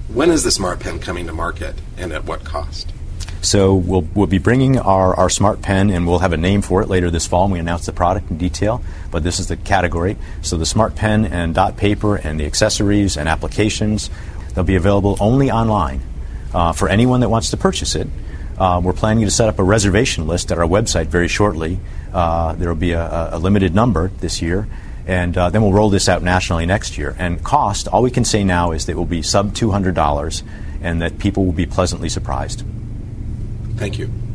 When is the Smart Pen coming to market, and at what cost? So we'll be bringing our Smart Pen, and we'll have a name for it later this fall when we announce the product in detail, but this is the category. So the Smart Pen and dot paper and the accessories and applications, they'll be available only online for anyone that wants to purchase it. We're planning to set up a reservation list at our website very shortly. There will be a limited number this year, and then we'll roll this out nationally next year. And cost, all we can say now is that it will be sub $200 and that people will be pleasantly surprised. Thank you.